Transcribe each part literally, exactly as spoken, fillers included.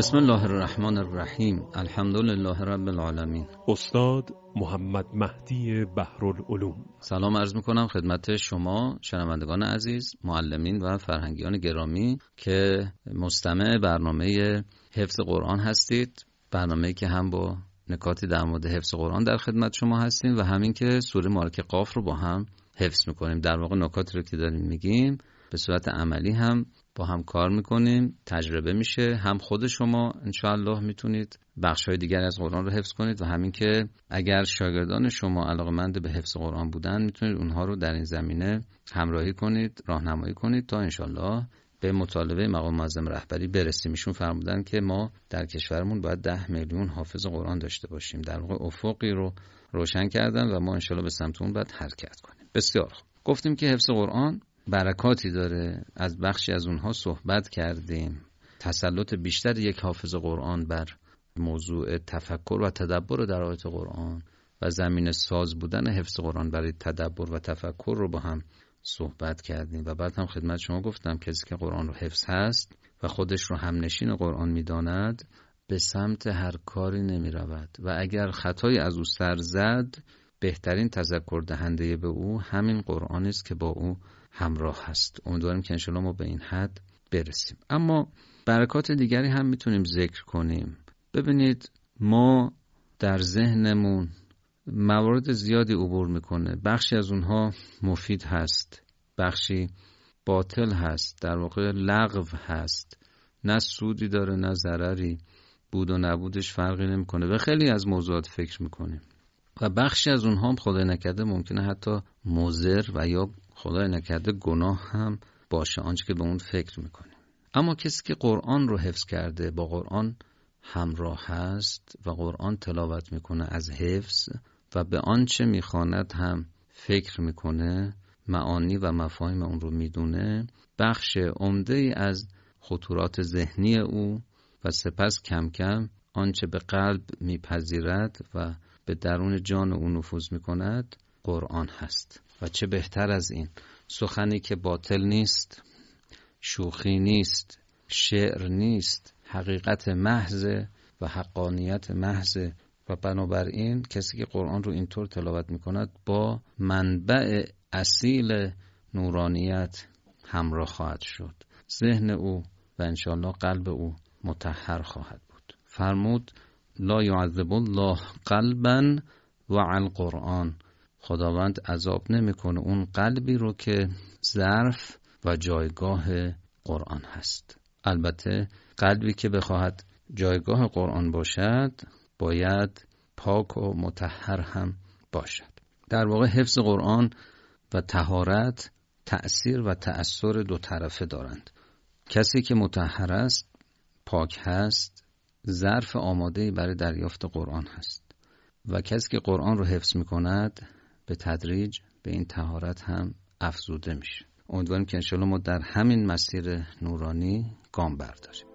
بسم الله الرحمن الرحیم. الحمدلله رب العالمین. استاد محمد مهدی بحرالعلوم. سلام عرض میکنم خدمت شما شنوندگان عزیز، معلمین و فرهنگیان گرامی که مستمع برنامه حفظ قرآن هستید. برنامه‌ای که هم با نکاتی در مورد حفظ قرآن در خدمت شما هستیم و همین که سوره مبارکه قاف رو با هم حفظ میکنیم. در واقع نکاتی رو که داریم میگیم به صورت عملی هم با هم کار میکنیم، تجربه میشه. هم خود شما انشاءالله میتونید بخش‌های دیگر از قرآن رو حفظ کنید و همین که اگر شاگردان شما علاقه‌مند به حفظ قرآن بودن میتونید اونها رو در این زمینه همراهی کنید، راهنمایی کنید تا انشاءالله به مطالبه مقام معظم رهبری برسیم. ایشون فرمودن که ما در کشورمون باید ده میلیون حافظ قرآن داشته باشیم. در واقع افقی رو روشن کردن و ما انشاءالله به سمت اون باید حرکت کنیم. بسیار خوب. گفتیم که حفظ قرآن برکاتی داره، از بخشی از اونها صحبت کردیم. تسلط بیشتر یک حافظ قرآن بر موضوع تفکر و تدبر در آیات قرآن و زمین ساز بودن حفظ قرآن برای تدبر و تفکر رو با هم صحبت کردیم و بعد هم خدمت شما گفتم کسی که قرآن رو حفظ هست و خودش رو همنشین قرآن می‌داند به سمت هر کاری نمی رود و اگر خطایی از او سر زد بهترین تذکر دهنده به او همین قرآن است که با او همراه هست. امیدواریم که انشاءالله ما به این حد برسیم. اما برکات دیگری هم میتونیم ذکر کنیم. ببینید ما در ذهنمون موارد زیادی عبور میکنه، بخشی از اونها مفید هست، بخشی باطل هست، در واقع لغو هست، نه سودی داره نه ضرری، بود و نبودش فرقی نمیکنه و خیلی از موضوعات فکر میکنیم و بخشی از اونها هم خدای نکرده ممکنه حتی مضر و یا خدای نکرده گناه هم باشه، آنچه که به اون فکر میکنیم. اما کسی که قرآن رو حفظ کرده، با قرآن همراه هست و قرآن تلاوت میکنه از حفظ و به آنچه میخواند هم فکر میکنه، معانی و مفاهیم اون رو میدونه، بخش عمده ای از خطورات ذهنی او و سپس کم کم آنچه به قلب میپذیرد و به درون جان او نفوذ میکند قرآن هست. و چه بهتر از این، سخنی که باطل نیست، شوخی نیست، شعر نیست، حقیقت محض و حقانیت محض و بنابراین کسی که قرآن رو اینطور تلاوت میکند با منبع اصیل نورانیت همراه خواهد شد. ذهن او و انشاءالله قلب او مطهر خواهد بود. فرمود لا یعذب الله قلبا وعى القرآن. خداوند عذاب نمیکنه اون قلبی رو که ظرف و جایگاه قرآن هست. البته قلبی که بخواهد جایگاه قرآن باشد باید پاک و مطهر هم باشد. در واقع حفظ قرآن و طهارت تأثیر و تأثیر دو طرفه دارند. کسی که مطهر است، پاک هست، ظرف آماده‌ای برای دریافت قرآن هست و کسی که قرآن رو حفظ میکند به تدریج به این طهارت هم افزوده میشه. امیدواریم که انشاءالله ما در همین مسیر نورانی گام برداریم.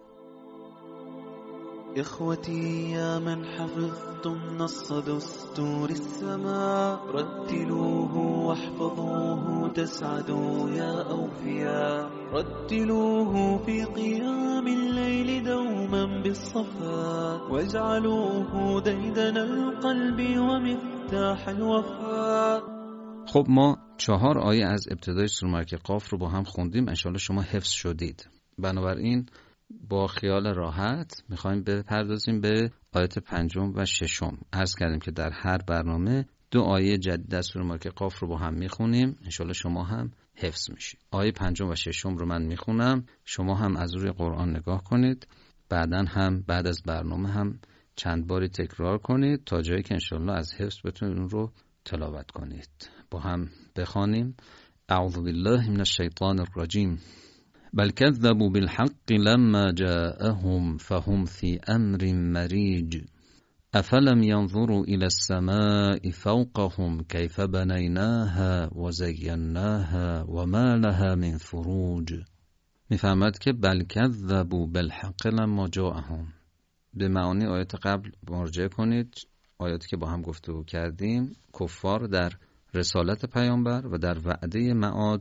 إخوتي يا من حفظتم نص دستور السماء رتلوه واحفظوه تسعدوا يا أوفياء رتلوه في قيام الليل دوما بالصفاء واجعلوه ديدن القلب ومفتاح الوفاء. خب ما چهار آیه از ابتدای سوره مبارکه قاف رو با هم خوندیم. انشاءالله شما حفظ شدید. بنابراین با خیال راحت میخوایم بپردازیم به آیات پنجم و ششم. عرض کردیم که در هر برنامه دو آیه جدید از سوره مبارکه قاف رو با هم میخونیم. انشاءالله شما هم حفظ میشید. آیه پنجم و ششم رو من میخونم، شما هم از روی قرآن نگاه کنید، بعدن هم بعد از برنامه هم چند باری تکرار کنید تا جایی که انشاءالله از حفظ بتونید اون رو تلاوت کنید. با هم بخوانیم. اعوذ بالله من الشیطان الرجیم. بل كذبوا بالحق لما جاءهم فهم في أمر مريج أفلم ينظروا إلى السماء فوقهم كيف بنيناها وزيناها وما لها من فروج. میفهمد که بل كذبوا بالحق لما جاءهم، به معانی آیات قبل مراجعه کنید. آیاتی که با هم گفتگو کردیم، کفار در رسالت پیامبر و در وعده معاد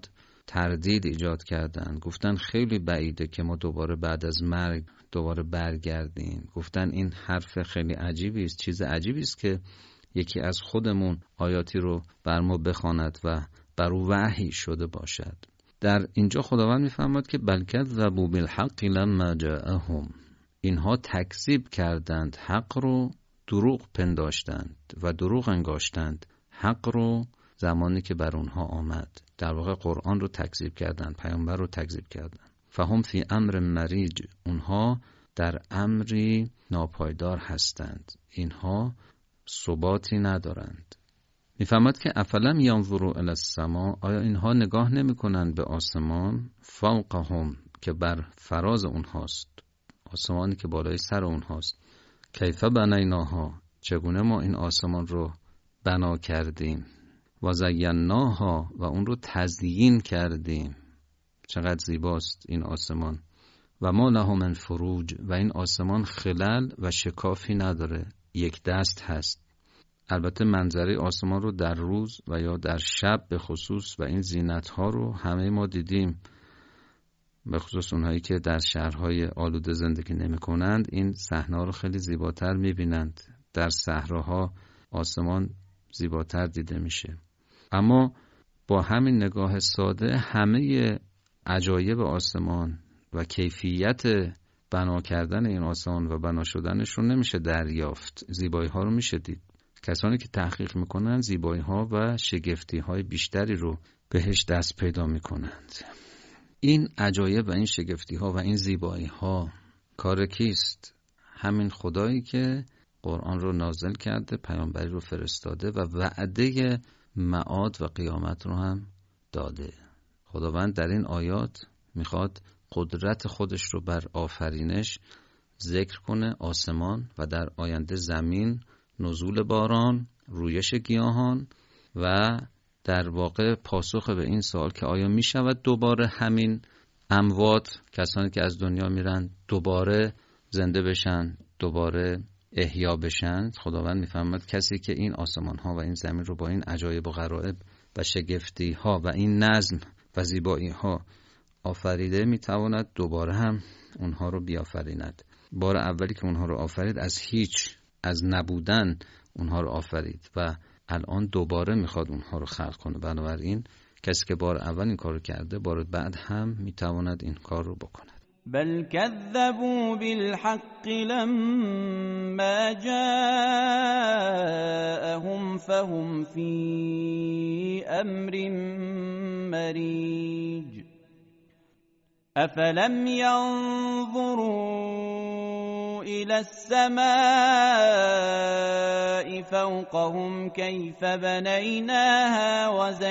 تردید ایجاد کردن، گفتن خیلی بعیده که ما دوباره بعد از مرگ دوباره برگردیم. گفتن این حرف خیلی عجیبی است، چیز عجیبی است که یکی از خودمون آیاتی رو بر ما بخواند و بر او وحی شده باشد. در اینجا خداوند می‌فرماید که بل کذبوا بالحق لما جاءهم، اینها تکذیب کردند، حق رو دروغ پنداشتند و دروغ انگاشتند حق رو زمانی که بر اونها آمد. در واقع قرآن رو تکذیب کردند، پیامبر رو تکذیب کردند. فهم فی امر مریج، اونها در امری ناپایدار هستند، اینها ثباتی ندارند. میفهمد که افلم ینظروا الی السما، آیا اینها نگاه نمی کنند به آسمان، فوقهم که بر فراز اونهاست، آسمانی که بالای سر اونهاست، کیف بنیناها چگونه ما این آسمان رو بنا کردیم، و زیناها و اون رو تزیین کردیم، چقدر زیباست این آسمان، و ما له من فروج و این آسمان خلل و شکافی نداره، یک دست هست. البته منظره آسمان رو در روز و یا در شب به خصوص و این زینت ها رو همه ما دیدیم، به خصوص اونهایی که در شهرهای آلوده زندگی نمی کنند این صحنه رو خیلی زیباتر می بینند. در صحراها آسمان زیباتر دیده میشه. اما با همین نگاه ساده همه عجایب آسمان و کیفیت بنا کردن این آسمان و بنا شدنش رو نمیشه دریافت. زیبایی ها رو میشه دید. کسانی که تحقیق میکنن زیبایی ها و شگفتی های بیشتری رو بهش دست پیدا میکنند. این عجایب و این شگفتی ها و این زیبایی ها کار کیست؟ همین خدایی که قرآن رو نازل کرده، پیامبری رو فرستاده و وعده معاد و قیامت رو هم داده. خداوند در این آیات میخواد قدرت خودش رو بر آفرینش ذکر کنه، آسمان و در آینده زمین، نزول باران، رویش گیاهان و در واقع پاسخ به این سوال که آیا می شود دوباره همین اموات، کسانی که از دنیا میرن، دوباره زنده بشن، دوباره احیا بشن. خداوند میفهمد کسی که این آسمان ها و این زمین رو با این عجایب و غرایب و شگفتی ها و این نظم و زیبایی ها آفریده میتواند دوباره هم اونها رو بیافریند. بار اولی که اونها رو آفرید از هیچ، از نبودن اونها رو آفرید و الان دوباره میخواد اونها رو خلق کنه. بنابراین کسی که بار اول این کار رو کرده بار بعد هم میتواند این کار رو بکند. بل كذبوا بالحق لما جاءهم فهم في أمر مريج أفلم ينظروا إلى السماء فوقهم كيف بنيناها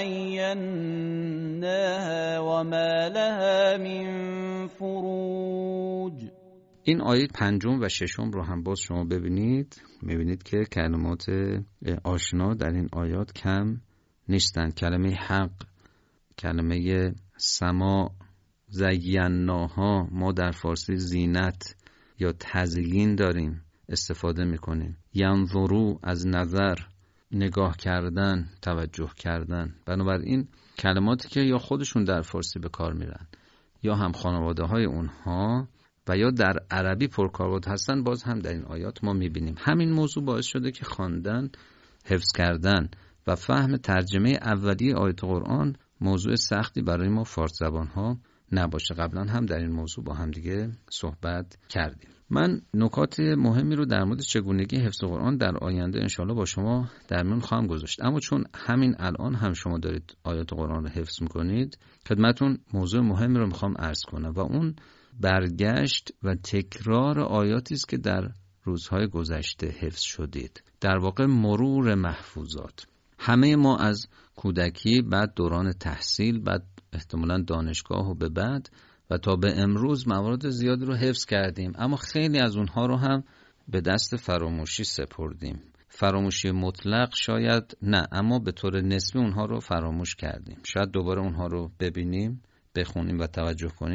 وزيناها وما لها من فروج. این آیه پنجم و ششم رو هم باز شما ببینید، میبینید که کلمات آشنا در این آیات کم نیستند. کلمه حق، کلمه سما، زیناها، ما در فارسی زینت یا تزیین داریم استفاده میکنیم. ینظرو از نظر، نگاه کردن، توجه کردن. بنابراین کلماتی که یا خودشون در فارسی به کار میرن یا هم خانواده های اونها و یا در عربی پرکاربرد هستن، باز هم در این آیات ما میبینیم. همین موضوع باعث شده که خواندن، حفظ کردن و فهم ترجمه اولیه آیات قرآن موضوع سختی برای ما فارس زبان ها نباشه. قبلا هم در این موضوع با هم دیگه صحبت کردیم. من نکات مهمی رو در مورد چگونگی حفظ قرآن در آینده انشالله با شما در میون خواهم گذاشت، اما چون همین الان هم شما دارید آیات قرآن رو حفظ میکنید، خدمتون موضوع مهمی رو میخوام عرض کنم و اون برگشت و تکرار آیاتی است که در روزهای گذشته حفظ شدید. در واقع مرور محفوظات. همه ما از کودکی، بعد دوران تحصیل، بعد احتمالاً دانشگاه و به بعد و تا به امروز موارد زیادی رو حفظ کردیم، اما خیلی از اونها رو هم به دست فراموشی سپردیم. فراموشی مطلق شاید نه، اما به طور نسبی اونها رو فراموش کردیم. شاید دوباره اونها رو ببینیم، بخونیم و توجه کنیم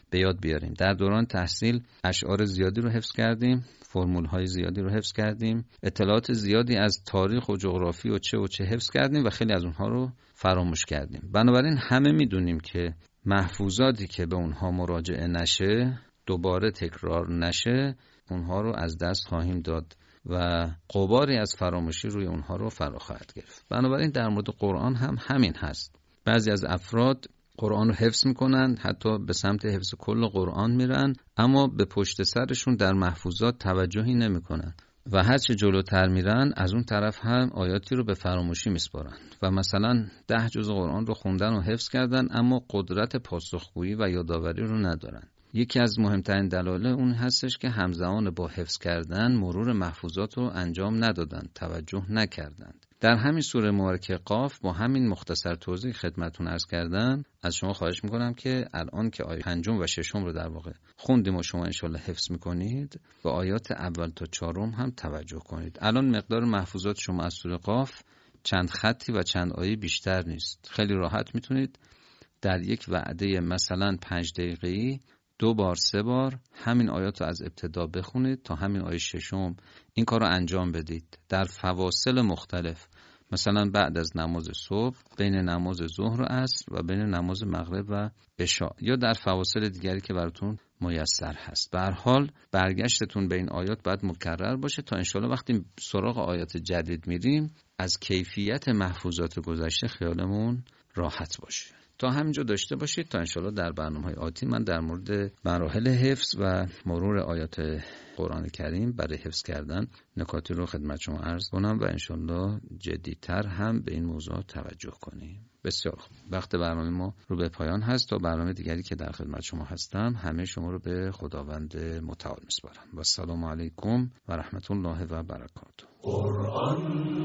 به یاد بیاریم. در دوران تحصیل اشعار زیادی رو حفظ کردیم، فرمول‌های زیادی رو حفظ کردیم، اطلاعات زیادی از تاریخ و جغرافی و چه و چه حفظ کردیم و خیلی از اونها رو فراموش کردیم. بنابراین همه میدونیم که محفوظاتی که به اونها مراجعه نشه، دوباره تکرار نشه، اونها رو از دست خواهیم داد و غباری از فراموشی روی اونها رو فرا خواهد گرفت. بنابراین در مورد قرآن هم همین هست. بعضی از افراد قرآن رو حفظ میکنن، حتی به سمت حفظ کل قرآن میرن، اما به پشت سرشون در محفوظات توجهی نمیکنن و هرچه جلوتر میرن از اون طرف هم آیاتی رو به فراموشی میسپارن و مثلا ده جز قرآن رو خوندن و حفظ کردن اما قدرت پاسخگویی و یادآوری رو ندارن. یکی از مهمترین دلایل اون هستش که همزمان با حفظ کردن مرور محفوظات رو انجام ندادن، توجه نکردند. در همین سوره مبارکه قاف با همین مختصر توضیح خدمتتون عرض کردم، از شما خواهش میکنم که الان که آیه پنجم و ششم رو در واقع خوندیم و شما انشالله حفظ میکنید، به آیات اول تا چهارم هم توجه کنید. الان مقدار محفوظات شما از سوره قاف چند خطی و چند آیه بیشتر نیست. خیلی راحت میتونید در یک وعده مثلا پنج دقیقه‌ای دو بار سه بار همین آیات رو از ابتدا بخونید تا همین آیه ششم. این کار رو انجام بدید در فواصل مختلف، مثلا بعد از نماز صبح، بین نماز ظهر و عصر و بین نماز مغرب و عشاء، یا در فواصل دیگری که براتون میسر هست. به هر حال برگشتتون به این آیات باید مکرر باشه تا انشالله وقتی سراغ آیات جدید میریم از کیفیت محفوظات گذشته خیالمون راحت باشه. تا همینجا داشته باشید تا انشالله در برنامه‌های آتی من در مورد مراحل حفظ و مرور آیات قرآن کریم برای حفظ کردن نکاتی رو خدمت شما عرض کنم و انشالله جدی‌تر هم به این موضوع توجه کنیم. بسیار خوب، وقت برنامه ما رو به پایان هست. تا برنامه دیگری که در خدمت شما هستم همه شما رو به خداوند متعال میسپارم و السلام علیکم و رحمت الله و برکاته. قرآن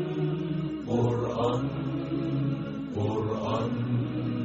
قرآن قرآن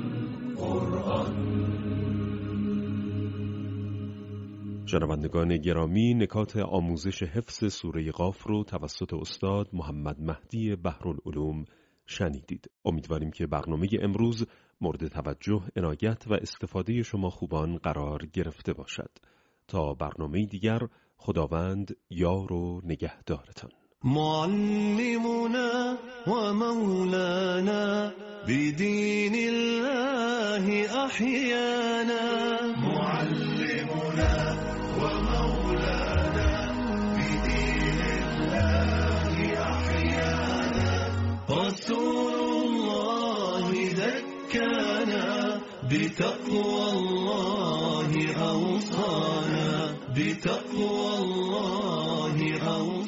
شنوندگان گرامی، نکات آموزش حفظ سوره قاف رو توسط استاد محمد مهدی بحرالعلوم شنیدید. امیدواریم که برنامه امروز مورد توجه، عنایت و استفاده شما خوبان قرار گرفته باشد. تا برنامه دیگر، خداوند یار و نگهدارتان. معلمنا و مولانا بدین الله احیانا، معلمنا و مولانا بدین الله احیانا، رسول الله زکانا بتقوى الله اوصانا، بتقوى الله اوصانا.